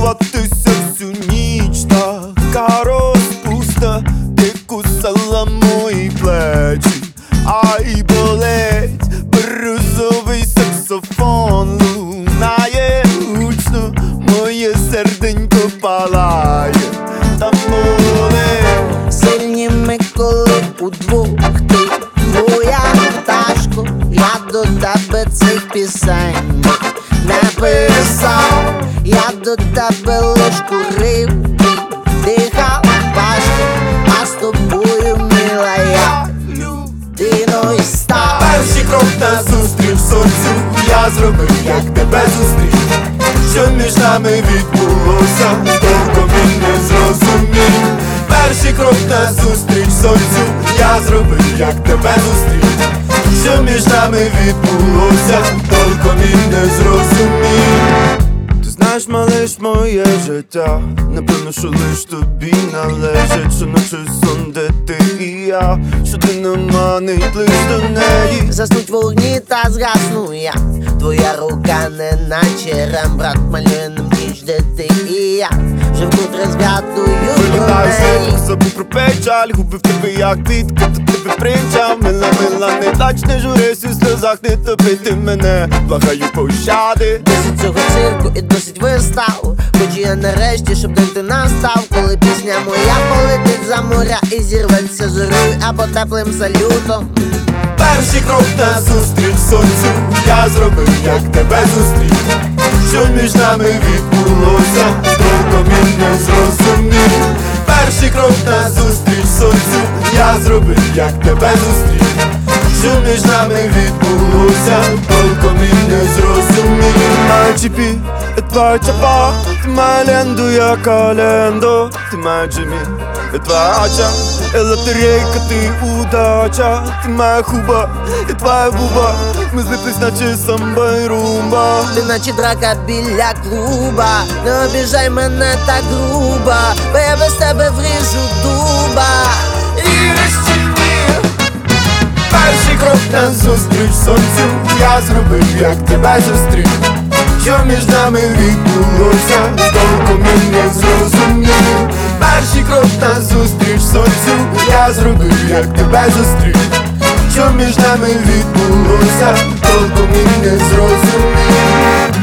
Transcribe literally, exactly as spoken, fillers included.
спати всю ніч, така розпуста, ти кусала мої плечі, ай болить, березовий саксофон лунає гучно, моє серденько палає, та болить. Сильні ми коли удвох, ти моя пташко, я до тебе цих пісень написав, я до тебе лиш курив і дихав важко, а з тобою, мила, я людиною став. Перший крок назустріч сонцю я зробив, як тебе зустрів. Що між нами відбулося, толком і не зрозумів. Перший крок назустріч сонцю я зробив, як тебе зустрів. Що між нами відбулося, толком і не зрозумів. Ти знаєш, малиш, моє життя, напевно, що лиш тобі належить. Щоночі сон, де ти і я, що ти не манить лиш до неї. Заснуть вогні та згасну я, твоя рука не наче Рембрандт малює нам ніч, де ти і я, вже вкотре згадую про Пам'ятаю, неї. що забув про печаль, губив тебе як квітка, до тебе примчав. Мила, мила, не плач, не журись, у сльозах не топити мене, благаю пощади. Досить цього цирку і досить вистав, хочу я нарешті, щоб день ти настав, коли пісня моя полетить за моря і зірветься зорою або теплим салютом. Перший крок назустріч сонцю я зробив, як тебе зустрів. Що між нами відбулося, толком і не зрозумів. Перший крок назустріч сонцю я зробив, як тебе зустрів. Що між нами відбулося, толком і не зрозумів. Моя чіпі, твоя чапа, ти моя ленду, я календо. Ти моя Джимі, твоя ача, лотерейка, ти удача. Ти моя хуба, і твоя губа, ми злиплись, наче самба і румба. Ти наче драка біля клуба, не обіжай мене так грубо, бо я без тебе вріжу дуба. І розчинив. Перший крок назустріч сонцю я зробив, як тебе зустрів. Що між нами відбулося, толком і не зрозумів. Перший крок назустріч сонцю я зробив, як тебе зустрів. Що між нами відбулося, толком і не зрозумів.